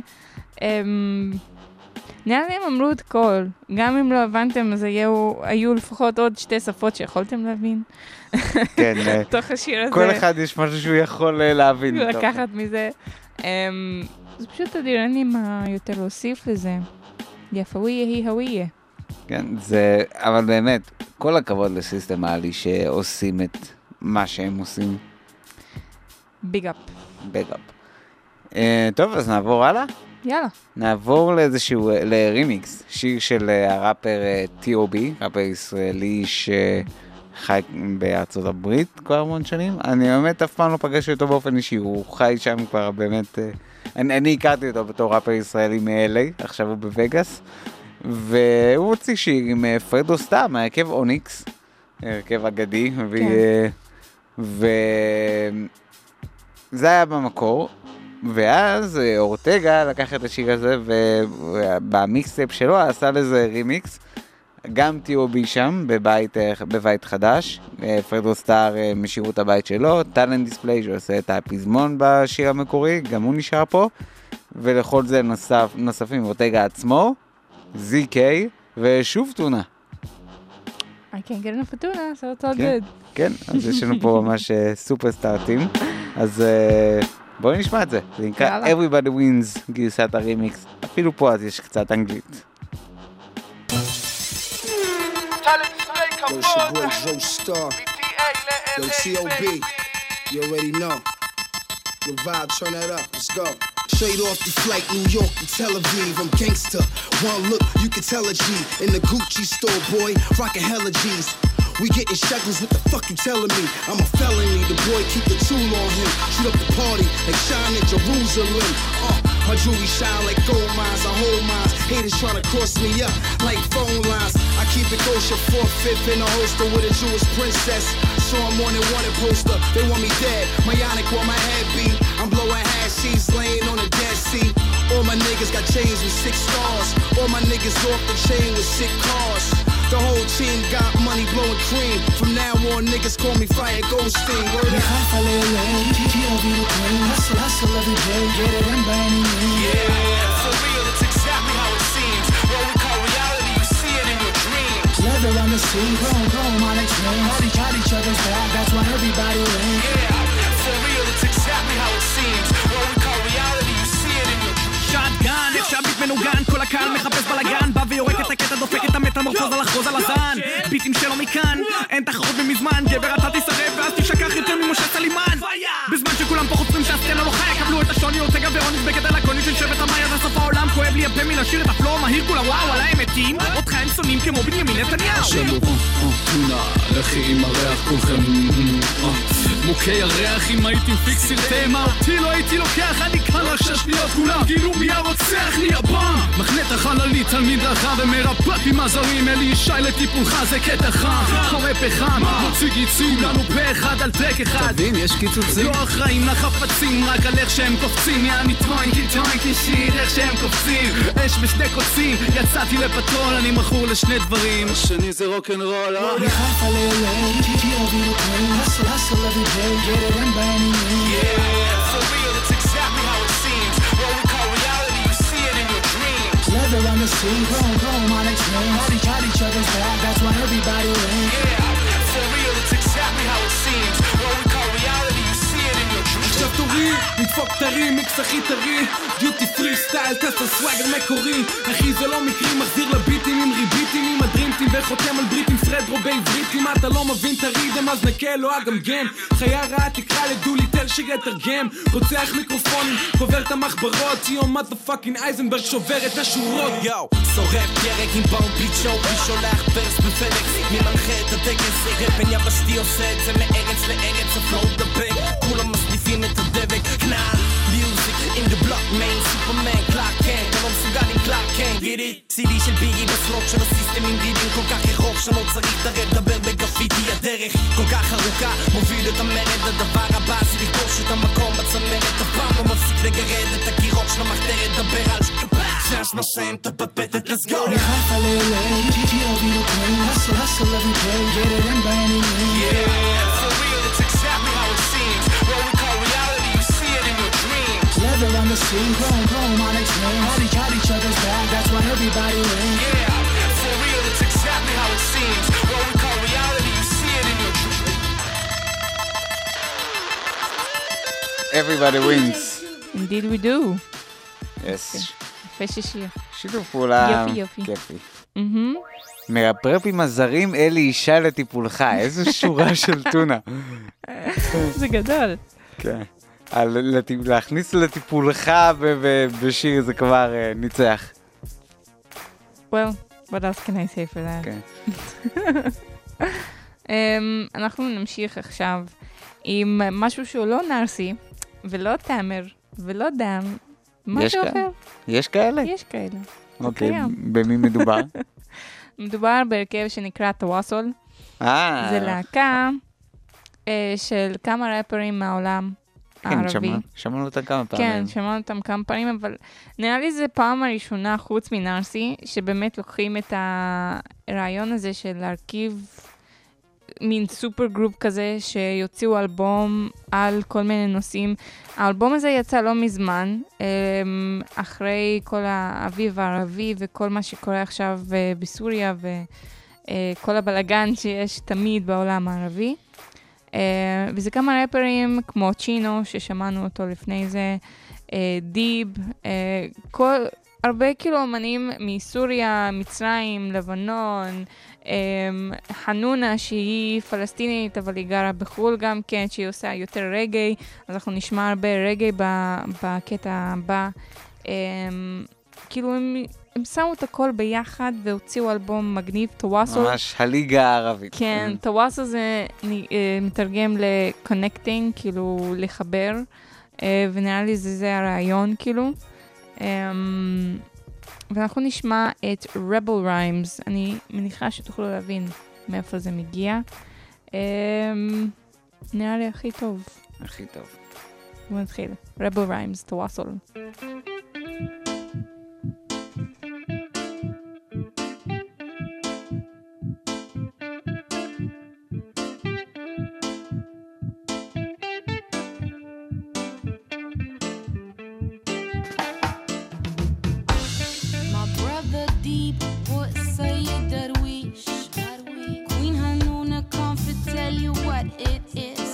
נראה לי הם אמרו את כל. גם אם לא הבנתם, אז היו לפחות עוד שתי שפות שיכולתם להבין. כן. תוך השיר הזה. כל אחד יש משהו שהוא יכול להבין. לקחת מזה. זה פשוט אדיר, אין לי מה יותר להוסיף לזה. יפויה היא הוויה. כן, זה, אבל באמת, כל הכבוד לסיסטם העלי שעושים את מה שהם עושים. ביג אפ. ביג אפ. טוב, אז נעבור הלאה? יאללה. נעבור לאיזשהו, לרימיקס, שיר של הראפר טי או בי, ראפר ישראלי שחי בארצות הברית כבר המון שנים. אני באמת אף פעם לא פגשתי אותו באופן אישי, הוא חי שם כבר באמת... אני, אני הכרתי אותו בתור ראפר ישראלי מ-אל איי, עכשיו הוא בווגאס, והוא הוציא שיר עם פרדו סטאר מהרכב אוניקס, הרכב אגדי, וזה היה במקור, ואז אורטגה לקח את השיר הזה, ובמיקסטייפ שלו עשה לזה רימיקס, גם טי או בי שם, בבית, בבית חדש, פרדו סטאר משירות הבית שלו, טלנט דיספליי שעושה את הפזמון בשיר המקורי, גם הוא נשאר פה, ולכל זה נוסף, נוספים אורטגה עצמו, זי קיי, ושוב טונה. I can't get enough of tuna, so it's all כן, good. כן, אז יש לנו פה ממש סופר סטארטים, אז בואי נשמע את זה, זה נקרא Everybody Wins, גרסת הרימיקס, אפילו פה אז יש קצת אנגלית. Yo, it's your boy Joe Star. Yo, T O B. You already know. Yo, vibe, turn that up. Let's go. Straight off the flight, New York to Tel Aviv. I'm gangsta. One look, you can tell a G. In the Gucci store, boy, rockin' hella G's. We getting shekels, what the fuck you telling me? I'm a felony, the boy keep the tool on him. Shoot up the party, like shine in Jerusalem. Uh, my jewelry shine like gold mines, I hold mines. Haters tryna cross me up like phone lines. I keep it kosher, four-fifth in a holster with a Jewish princess. So I'm on a wanted poster, they want me dead. Myonic where my head be. I'm blowing hash, she's laying on the Dead Sea. All my niggas got chains with six stars. All my niggas off the chain with sick cars. The whole team got money blowing cream. From now on, niggas call me Fire Goldstein. Word up. Hustle, hustle every day. Get it in by any means. Yeah, for real, it's exactly how it seems. What we call reality, you see it in your dreams. Leather on the scene, grown, grown on a train. Hold each, hold each other's back, that's why everybody wins. Yeah, for real, it's exactly how it seems. What we call reality, you see it in your dreams. שטגן, איך שהביט מנוגן, כל הקהל מחפש בלגן, בא ויורק את הקטע, דופק את המטמורפוזה לחרוז על הזן. ביטים שלו מכאן, אין תחרות במזמן, גבר אתה תישרף ואז תשכח יותר ממשה סלימן. בזמן שכולם פה חוצרים שהסצנה לא חיה, קבלו את השוני, אורטגה ורונית בקטע לקונית של שבט המאי, עד הסוף העולם כואב לי הפה מלשיר את הפלואו מהיר כולה, וואו, עליי מתים, אותך הם שונאים כמו בנימין נתניהו. שלום, תונה, לכי עם הריח כולכם, מוכי הריח אם הייתי מפיק סרטי מה אותי לא הייתי לוקח, אני כאן רק שש שניות כולם, כאילו מי הרוצח לי הבא, מחנית החללית על מדרכה ומרפאת עם הזרים, אלי ישי לטיפולך זה קטע חם, קורא פחם, מוציא גיצים, לנו פה אחד על טק אחד, תבין יש קיצוצים, לא אחראים לחפצים, רק על איך שהם קופצים, יעני טרוינקי טרוינקי שיט, איך שהם קופצים, אש בשני קוצים, יצאתי לפטרול, אני מכור לשני דברים, השני זה רוק'נ'רול. אני חייב על אלה, כי אוהבי לפני, hustle, hustle every day, get it in by any means. Yeah, for real, it's exactly how it seems. What we call reality, you see it in your dreams. Leather on the scene, grown, grown, on extreme. Hold each, got each other's back, that's why everybody wins. Yeah, for real, it's exactly how it seems. What we call reality, you see it in your dreams. עכשיו תורי, נדפוק טרי, מיקס הכי טרי, דיוטי פרי סטייל, טסט על סוואגר מקורי. אחי זה לא מקרי, מחזיר לביטים עם ריביטים, עם הדרימטים וחותם על בריטים, פרדרו בעברית. אם אתה לא מבין תרידם אז נקה לו אגמגם. חיה רעה תקרא לדוליטל שיתרגם. רוצח מיקרופונים, קובר את המחברות, יו מטפאקינג אייזנברג שובר את השורות. יו, שורף ירק עם באום ביט שואו, בי שולח פרס בפלקס, מי מנחה את הטקס, רפן יבשתי עושה את זה מארץ לארץ, הפלואו דבק, כולם מסניפים את הדבק, כנעל, מיוזיק, in the block, man, סופרמן, קלאק קן, אתה לא מסוגל עם קלאק קן, get it, סי די של ביגי בסלוק של הסיסטם עם רידים כל כך רחוק, שלא צריך תרד, דבר בגרפיטי, הדרך כל כך ארוכה, מוביל את המרד, הדבר הבא זה לכבוש את המקום בצמרת, אף פעם לא מפסיק לגרד את הקירות של המחתרת, דבר על שש מסיים את הפפטת, let's go. אני חייב על אלה, כי אוהבי לפני, hustle, hustle every day, get it in by any means. Yeah, for real, it's exactly how it seems. What we call reality, you see it in your dreams. Leather on the scene, grown, grown, on extreme. Hold each, got each other's back, that's why everybody wins. Yeah, for real, it's exactly how it seems. What we call reality, you see it in your dreams. Everybody wins. Indeed we do. Yes. יפה ששיר. שיתוף פעולה יופי, יופי. כיפי. מהמם. מהפרפים הזרים אלי אישה לטיפולך, איזו שורה של טונה. זה גדול. כן. על לטיפ- להכניס לטיפולך ב- ב- בשיר זה כבר uh, ניצח. Well, what else can I say for that? כן. um, אנחנו נמשיך עכשיו עם משהו שהוא לא נרסי, ולא תאמר, ולא דם, יש משהו כאלה? אחר. יש כאלה? יש כאלה. זה אוקיי, קיים. במי מדובר? מדובר בהרכב שנקרא טוואסול. אה. זה להקה אה, של כמה רפרים מהעולם כן, הערבי. שמע- שמענו אותם כמה פעמים. כן, שמענו אותם כמה פעמים, אבל נראה לי זה פעם הראשונה חוץ מנרסי, שבאמת לוקחים את הרעיון הזה של להרכיב מין סופר גרופ כזה, שיוציאו אלבום על כל מיני נושאים. האלבום הזה יצא לא מזמן, אמ, אחרי כל האביב הערבי וכל מה שקורה עכשיו אה, בסוריה, וכל הבלגן שיש תמיד בעולם הערבי. Uh, וזה כמה רפרים כמו צ'ינו, ששמענו אותו לפני זה, uh, דיב, uh, כל, הרבה כאילו אמנים מסוריה, מצרים, לבנון, um, חנונה שהיא פלסטינית, אבל היא גרה בחול גם כן, שהיא עושה יותר רגעי, אז אנחנו נשמע הרבה רגעי בקטע הבא. Um, כאילו הם, הם שמו את הכל ביחד והוציאו אלבום מגניב, טוואסול. ממש הליגה הערבית. כן, טוואסול זה אה, מתרגם ל-connecting, כאילו לחבר, אה, ונראה לי זה, זה הרעיון, כאילו. אה, ואנחנו נשמע את Rebel Rhymes, אני מניחה שתוכלו להבין מאיפה זה מגיע. אה, נראה לי הכי טוב. הכי טוב. בוא נתחיל. Rebel Rhymes, טוואסול. My brother Deep would say that we Queen Hanuna come to tell you what it is.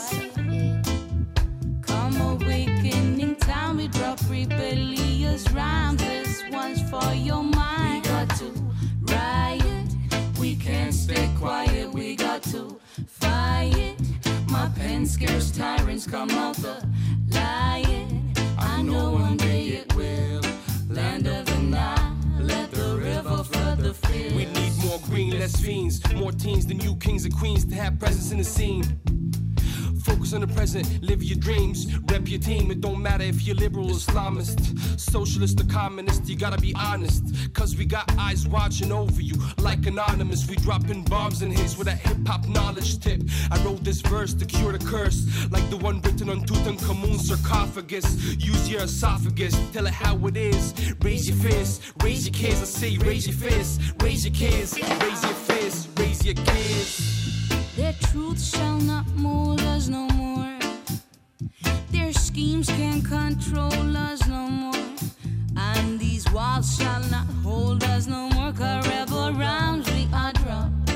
Come awakening time, we drop rebellious rhymes. This one's for your mind. We got to riot, we can't stay quiet. We got to fight. My pen scares tyrants, come out the lion. I know one day it will. Land of the Nile, let the river flood the field. We need more green, less fiends, more teens than you kings and queens to have presence in the scene. Focus on the present, live your dreams, rep your team. It don't matter if you're liberal, Islamist, socialist or communist, you gotta be honest. Cause we got eyes watching over you, like anonymous. We dropping bombs in his with a hip-hop knowledge tip. I wrote this verse to cure the curse, like the one written on Tutankhamun's sarcophagus. Use your esophagus, tell it how it is. Raise your fist, raise your kids. I say raise your fist, raise your kids, raise your fist, raise your kids. Their truth shall not mold us no more. Their schemes can't control us no more. And these walls shall not hold us no more. Cause rebel rounds we are dropped.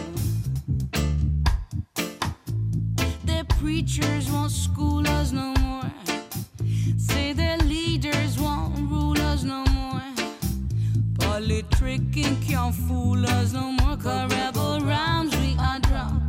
Their preachers won't school us no more. Say their leaders won't rule us no more. Politicking can't fool us no more. Cause rebel rounds we are dropped.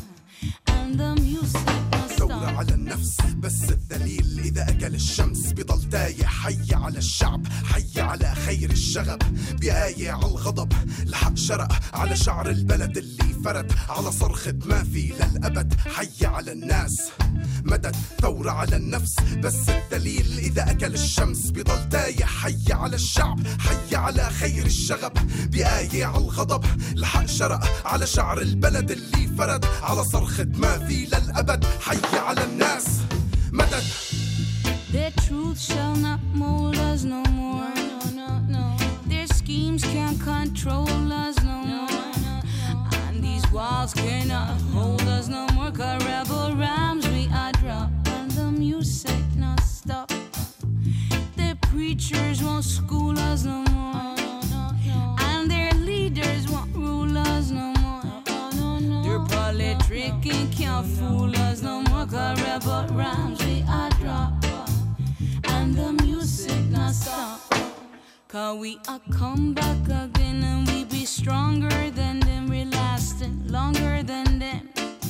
ثورة على النفس بس الذليل إذا أكل الشمس بضل تايه. حي على الشعب، حي على خير الشغب، بآية على الغضب. الحق شرق على شعر البلد اللي فرد على صرخة ما في للأبد. حي على الناس مدد. ثورة على النفس بس الذليل إذا أكل الشمس بضل تايه. حي على الشعب، حي على خير الشغب، بآية على الغضب. الحق شرق على شعر البلد اللي فرد على صرخة ما في للأبد. حي على الناس مدد. Their truth shall not mold us no more. No, no, no. Their schemes can't control us no more. And these walls cannot hold us no more. Cause rebel rhymes we are dropped. And the music not stop. Their preachers won't school us no more. And their leaders won't rule us no more. Their politicking can't fool us no more. Cause rebel rhymes we are dropped. And the music not stop. Cause we are come back again. And we be stronger than them. We're lasting longer than them.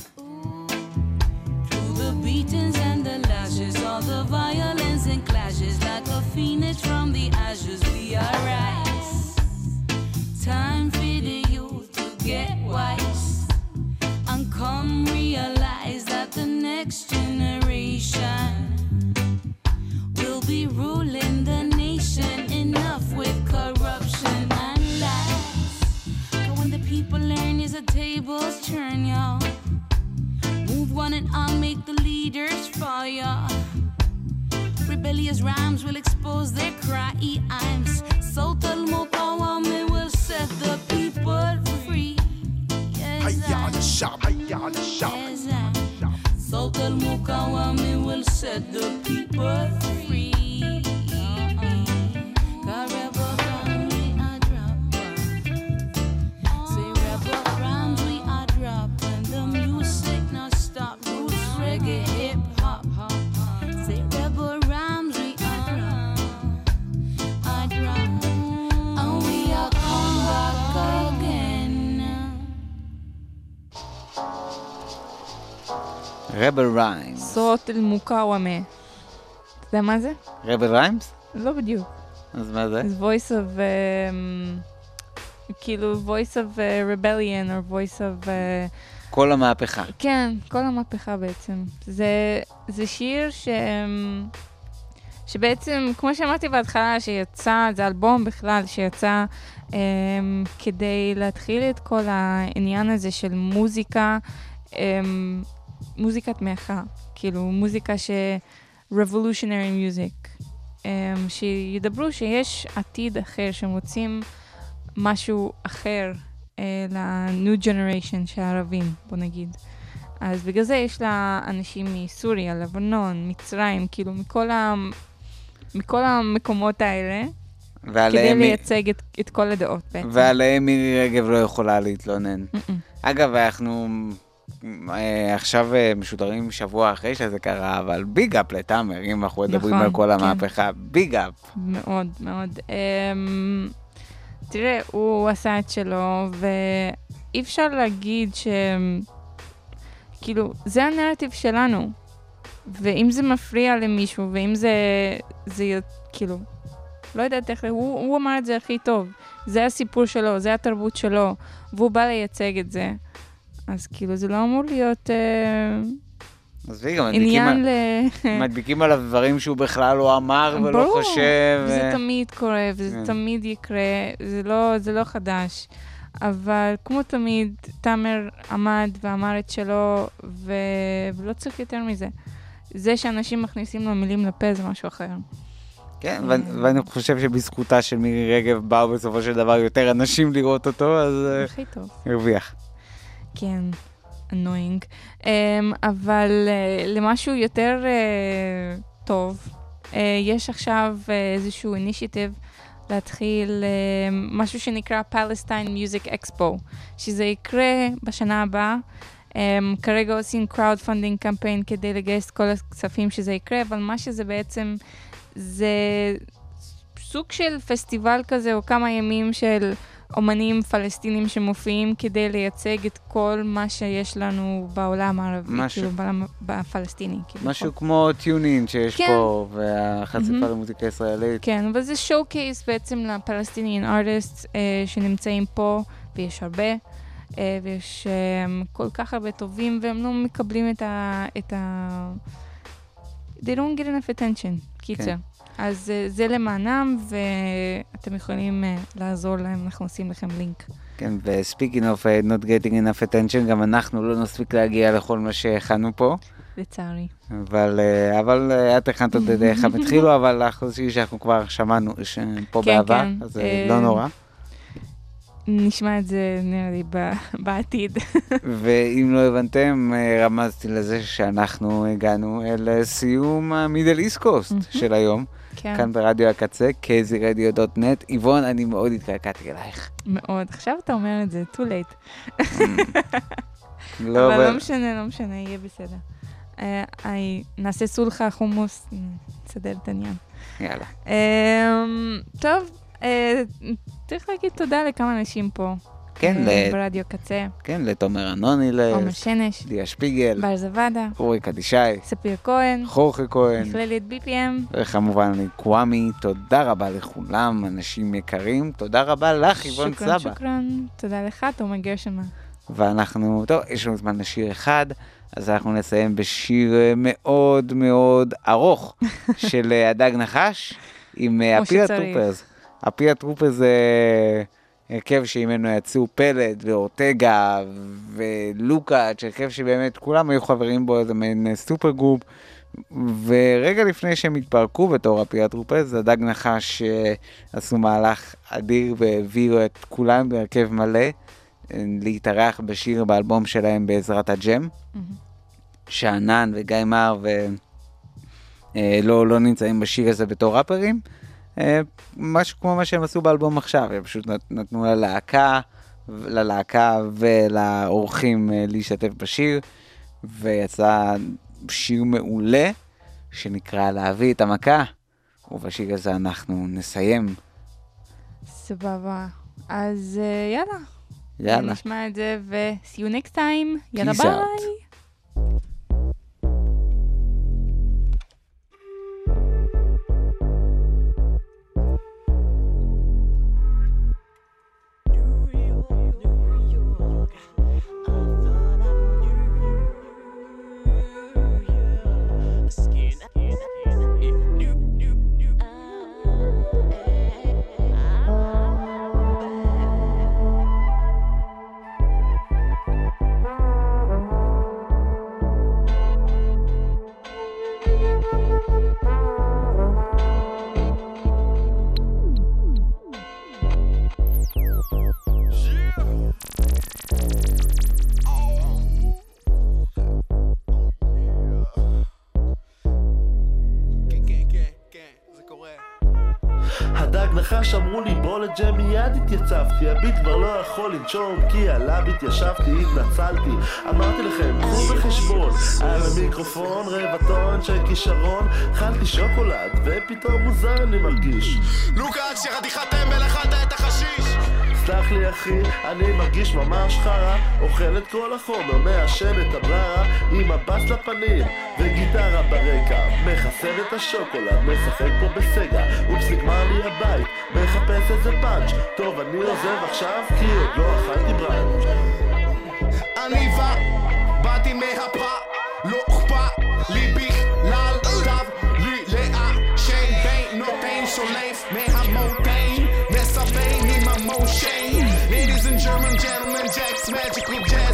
Through the beatings and the lashes, all the violence and clashes, like a phoenix from the ashes we arise. Time for the youth to get wise and come realize that the next generation will be ruling the nation. Enough with corruption and lies. Cause when the people learn is the tables turn, y'all. Move one and I'll make the leaders fall, y'all. Rebellious rhymes will expose their crimes. Total Muqawami will set the people free. حي على الشعب، حي على الشعب. Total Muqawami will set the people free. Cause rebel rhymes we are dropped. Say rebel rhymes we are dropped. And the music not stop. Roots, reggae, hip hop. Say rebel rhymes we are dropped. Are dropped. And we are come back again. רבל ריימס. סוט אל-מוקאוומה. אתה יודע מה זה? רבל ריימס? לא בדיוק. אז מה זה? It's voice of, um, כאילו voice of uh, rebellion, or voice of... Uh, כל המהפכה. כן, כל המהפכה בעצם. זה, זה שיר ש... שבעצם, כמו שאמרתי בהתחלה, שיצא, זה אלבום בכלל, שיצא um, כדי להתחיל את כל העניין הזה של מוזיקה, um, מוזיקת מהפכה, כאילו מוזיקה ש... revolutionary music, um, שידברו שיש עתיד אחר, שהם רוצים משהו אחר uh, ל-new generation של הערבים, בוא נגיד. אז בגלל זה יש לה אנשים מסוריה, לבנון, מצרים, כאילו מכל, ה... מכל המקומות האלה, כדי מ... לייצג את, את כל הדעות בעצם. ועליהם מירי רגב לא יכולה להתלונן. Mm-mm. אגב, אנחנו... עכשיו משודרים שבוע אחרי שזה קרה, אבל ביג אפ לתאמר, אם אנחנו מדברים על כל המהפכה, ביג אפ. מאוד, מאוד. תראה, הוא עשה את שלו, ואי אפשר להגיד ש... כאילו, זה הנרטיב שלנו, ואם זה מפריע למישהו, ואם זה, זה כאילו, לא יודעת איך, הוא, הוא אמר את זה הכי טוב. זה הסיפור שלו, זה התרבות שלו, והוא בא לייצג את זה. אז כאילו זה לא אמור להיות... עזבי, גם מדביקים עליו דברים שהוא בכלל לא אמר ולא חושב. וזה תמיד קורה, וזה תמיד יקרה, זה לא חדש. אבל כמו תמיד, תאמר עמד ואמר את שלו, ולא צריך יותר מזה. זה שאנשים מכניסים לו מילים לפה זה משהו אחר. כן, ואני חושב שבזכותה של מירי רגב באו בסופו של דבר יותר אנשים לראות אותו, אז הרוויח. כן, annoying. אבל למשהו יותר טוב, יש עכשיו איזשהו אינישיטיב להתחיל משהו שנקרא Palestine Music Expo, שזה יקרה בשנה הבאה. כרגע עושים crowdfunding campaign כדי לגייס כל הכספים שזה יקרה, אבל מה שזה בעצם זה סוג של פסטיבל כזה, או כמה ימים של אומנים פלסטינים שמופיעים כדי לייצג את כל מה שיש לנו בעולם הערבי, כאילו בעולם הפלסטיני. משהו כמו טיונין שיש פה, והחשיפה למוזיקה ישראלית. כן, אבל זה showcase בעצם לפלסטיניאן ארטיסט שנמצאים פה, ויש הרבה, ויש כל כך הרבה טובים, והם לא מקבלים את ה... They don't get enough attention, קיצר. אז זה למענם, ואתם יכולים לעזור להם, אנחנו עושים לכם לינק. כן, ו-speaking of not getting enough attention, גם אנחנו לא נספיק להגיע לכל מה שהכנו פה. לצערי. אבל, אבל את הכנת עוד איך הם התחילו, אבל אנחנו חושבים שאנחנו כבר שמענו פה בעבר, אז לא נורא. נשמע את זה, נראה לי, בעתיד. ואם לא הבנתם, רמזתי לזה שאנחנו הגענו אל סיום המידל איסט קוסט של היום. כאן ברדיו הקצה, קייזי רדיו דוט נט. איבון, אני מאוד התקלקלתי אלייך. מאוד. עכשיו אתה אומר את זה, too late. אבל לא משנה, לא משנה, יהיה בסדר. נעשה סולחה, חומוס, נסדר את העניין. יאללה. טוב, צריך להגיד תודה לכמה אנשים פה. כן, ברדיו קצה. כן, לתומר אנונילס, עומר שנש, דיה שפיגל, בר זוואדה, אורי קדישי, ספיר כהן, חורכה כהן, מכללת בי פי אם, וכמובן לקוואמי. תודה רבה לכולם, אנשים יקרים. תודה רבה לך, איבון סבא. שוקרן, שוקרן. תודה לך, תומר גרשמה. ואנחנו, טוב, יש לנו זמן לשיר אחד, אז אנחנו נסיים בשיר מאוד מאוד ארוך של הדג נחש, עם הפיה טרופרס. הפיה טרופרס זה הרכב שממנו יצאו פלד ואורטגה ולוקאץ', הרכב שבאמת כולם היו חברים בו, זה מעין סופר גרופ, ורגע לפני שהם התפרקו בתור הפיה טרופרס, הדג נחש עשו מהלך אדיר והביאו את כולם בהרכב מלא, להתארח בשיר באלבום שלהם בעזרת הג'ם, שענן וגיא מר ולא לא נמצאים בשיר הזה בתור ראפרים, משהו כמו מה שהם עשו באלבום עכשיו, הם פשוט נתנו ללהקה, ללהקה ולאורחים להשתתף בשיר, ויצא שיר מעולה שנקרא להביא את המכה, ובשיר הזה אנחנו נסיים. סבבה, אז יאללה. יאללה. נשמע את זה, ו-see you next time. יאללה ביי. אמרו לי בוא לג'ם, מיד התייצבתי, הביט כבר לא יכול לנשום כי עליו התיישבתי, התנצלתי, אמרתי לכם, קחו בחשבון על המיקרופון רבטון של כישרון, אכלתי שוקולד ופתאום מוזר אני מרגיש לוקאץ' שחתיכת טמבל אכלת את החשיש. סלח לי אחי, אני מרגיש ממש חרה, אוכל את כל החומר, מעשן את הבררה עם הבס לפנים וגיטרה ברקע, מחסן את השוקולד, משחק פה בסגה, אופס נגמר לי הבית, מחפש איזה פאנץ', טוב אני עוזב עכשיו כי עוד לא אכלתי בראנץ'. אני בא, באתי מהפה, לא אכפת magical jam.